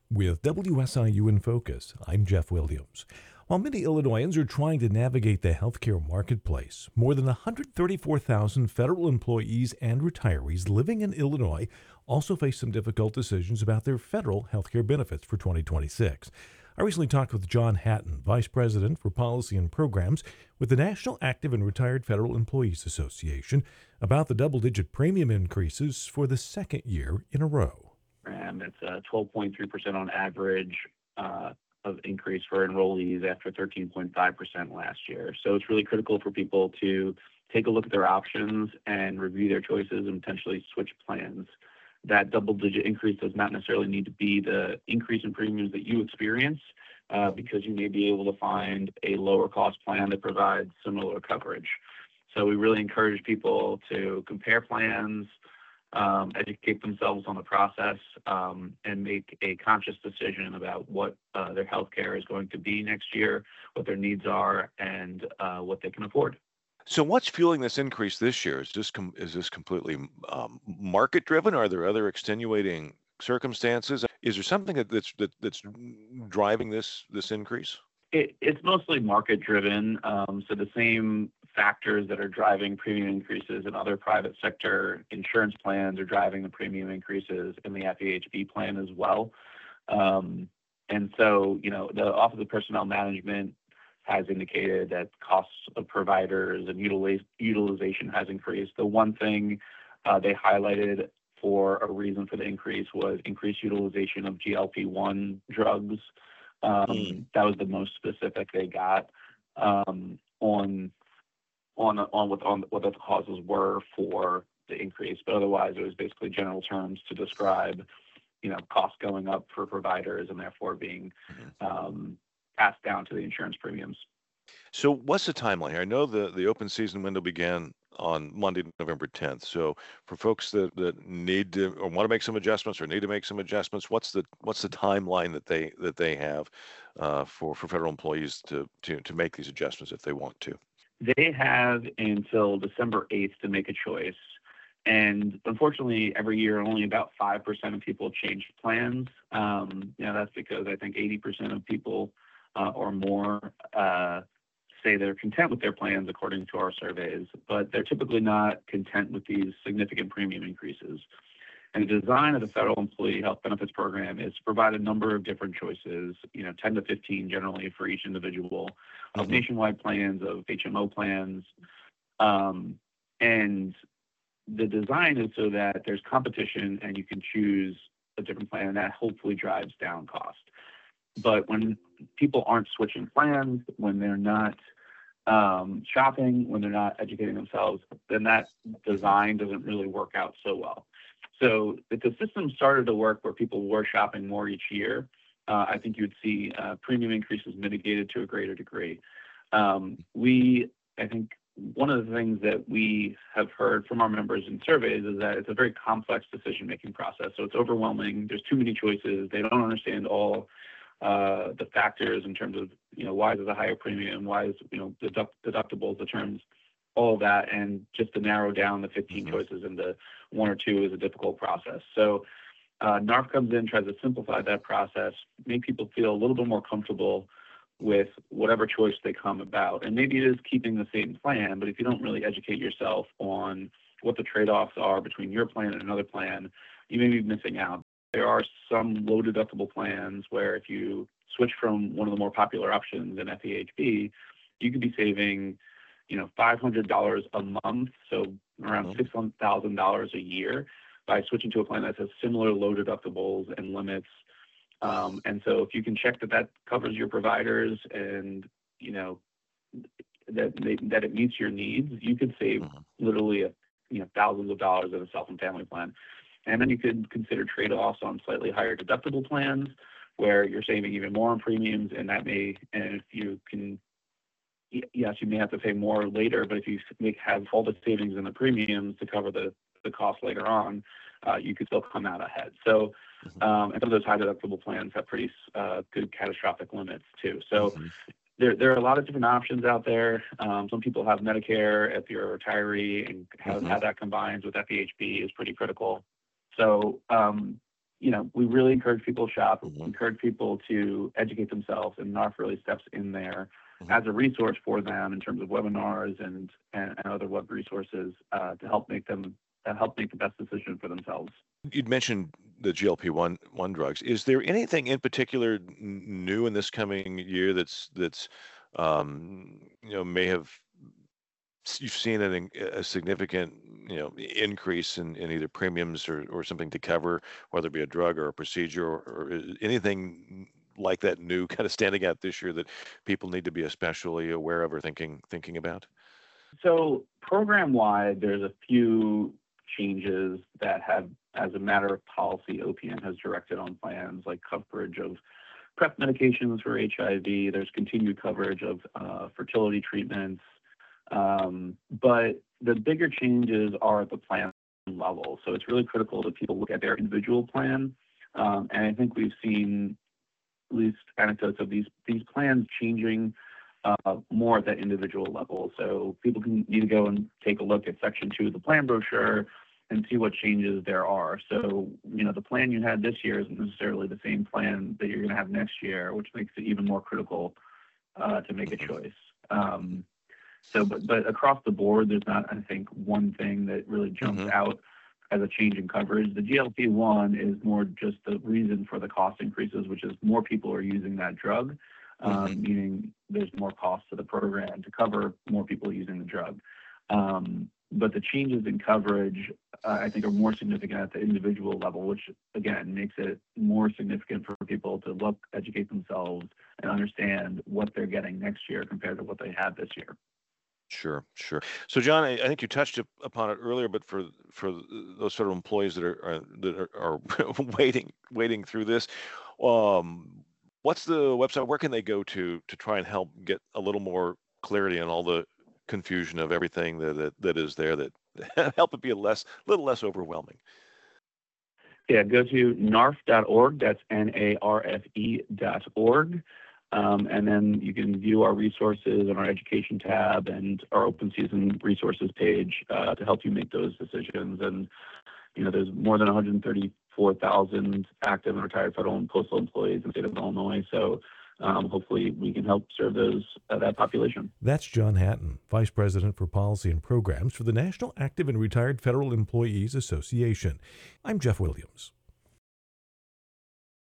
With WSIU in Focus, I'm Jeff Williams. While many Illinoisans are trying to navigate the healthcare marketplace, more than 134,000 federal employees and retirees living in Illinois also face some difficult decisions about their federal healthcare benefits for 2026. I recently talked with John Hatton, Vice President for Policy and Programs with the National Active and Retired Federal Employees Association, about the double-digit premium increases for the second year in a row. It's 12.3% on average of increase for enrollees after 13.5% last year. So it's really critical for people to take a look at their options and review their choices and potentially switch plans. That double-digit increase does not necessarily need to be the increase in premiums that you experience because you may be able to find a lower cost plan that provides similar coverage. So we really encourage people to compare plans, educate themselves on the process, and make a conscious decision about what their health care is going to be next year, what their needs are, and what they can afford. So what's fueling this increase this year? Is this completely market driven? Are there other extenuating circumstances? Is there something that's driving this increase? It's mostly market driven. So the same factors that are driving premium increases in other private sector insurance plans are driving the premium increases in the FEHB plan as well. And so, the Office of Personnel Management has indicated that costs of providers and utilization has increased. The one thing they highlighted for a reason for the increase was increased utilization of GLP-1 drugs. That was the most specific they got on what the causes were for the increase. But otherwise, it was basically general terms to describe, costs going up for providers and therefore being passed down to the insurance premiums. So what's the timeline here? I know the open season window began on Monday, November 10th. So for folks that need to or want to make some adjustments or need to make some adjustments, what's the timeline that they have for federal employees to make these adjustments if they want to? They have until December 8th to make a choice. And unfortunately, every year, only about 5% of people change plans. That's because I think 80% of people or more say they're content with their plans according to our surveys, but they're typically not content with these significant premium increases. And the design of the Federal Employee Health Benefits Program is to provide a number of different choices, 10 to 15 generally for each individual, of nationwide plans, of HMO plans. And the design is so that there's competition and you can choose a different plan, and that hopefully drives down cost. But when people aren't switching plans, when they're not shopping, when they're not educating themselves, then that design doesn't really work out so well. So if the system started to work where people were shopping more each year, I think you would see premium increases mitigated to a greater degree. I think one of the things that we have heard from our members in surveys is that it's a very complex decision-making process. So it's overwhelming. There's too many choices. They don't understand all the factors in terms of, why is it a higher premium? Why is, deductibles, the terms, all of that. And just to narrow down the 15 choices into one or two is a difficult process. So NARF comes in, tries to simplify that process, make people feel a little bit more comfortable with whatever choice they come about. And maybe it is keeping the same plan, but if you don't really educate yourself on what the trade-offs are between your plan and another plan, you may be missing out. There are some low deductible plans where if you switch from one of the more popular options in FEHB, you could be saving, $500 a month, so around $6,000 a year by switching to a plan that has similar low deductibles and limits. And so if you can check that covers your providers and, that it meets your needs, you could save literally, thousands of dollars in a self and family plan. And then you could consider trade-offs on slightly higher deductible plans where you're saving even more on premiums, and if you can, yes, you may have to pay more later, but if you have all the savings in the premiums to cover the cost later on, you could still come out ahead. So, and some of those high deductible plans have pretty good catastrophic limits too. So there are a lot of different options out there. Some people have Medicare if you're a retiree, and how that combines with FEHB is pretty critical. So we really encourage people to shop, Mhm. encourage people to educate themselves, and NARF really steps in there Mhm. as a resource for them in terms of webinars and other web resources to help make the best decision for themselves. You'd mentioned the GLP-1 drugs. Is there anything in particular new in this coming year that's may have you've seen a significant increase in either premiums or something to cover, whether it be a drug or a procedure or anything like that new kind of standing out this year that people need to be especially aware of or thinking about? So program wide, there's a few changes that have, as a matter of policy, OPM has directed on plans like coverage of PrEP medications for HIV. There's continued coverage of fertility treatments. But the bigger changes are at the plan level. So it's really critical that people look at their individual plan. And I think we've seen at least anecdotes of these plans changing more at that individual level. So people need to go and take a look at Section 2 of the plan brochure and see what changes there are. So, the plan you had this year isn't necessarily the same plan that you're going to have next year, which makes it even more critical to make a choice. But across the board, there's not, I think, one thing that really jumps Mhm. out as a change in coverage. The GLP-1 is more just the reason for the cost increases, which is more people are using that drug, Mhm. meaning there's more cost to the program to cover more people using the drug. But the changes in coverage, I think, are more significant at the individual level, which, again, makes it more significant for people to look, educate themselves, and understand what they're getting next year compared to what they had this year. Sure, sure. So, John, I think you touched upon it earlier, but for those sort of employees that are waiting through this, what's the website? Where can they go to try and help get a little more clarity on all the confusion of everything that is there that help it be little less overwhelming? Yeah, go to narf.org. That's NARFE.org. And then you can view our resources on our education tab and our open season resources page to help you make those decisions. And, there's more than 134,000 active and retired federal and postal employees in the state of Illinois. So hopefully we can help serve that population. That's John Hatton, Vice President for Policy and Programs for the National Active and Retired Federal Employees Association. I'm Jeff Williams.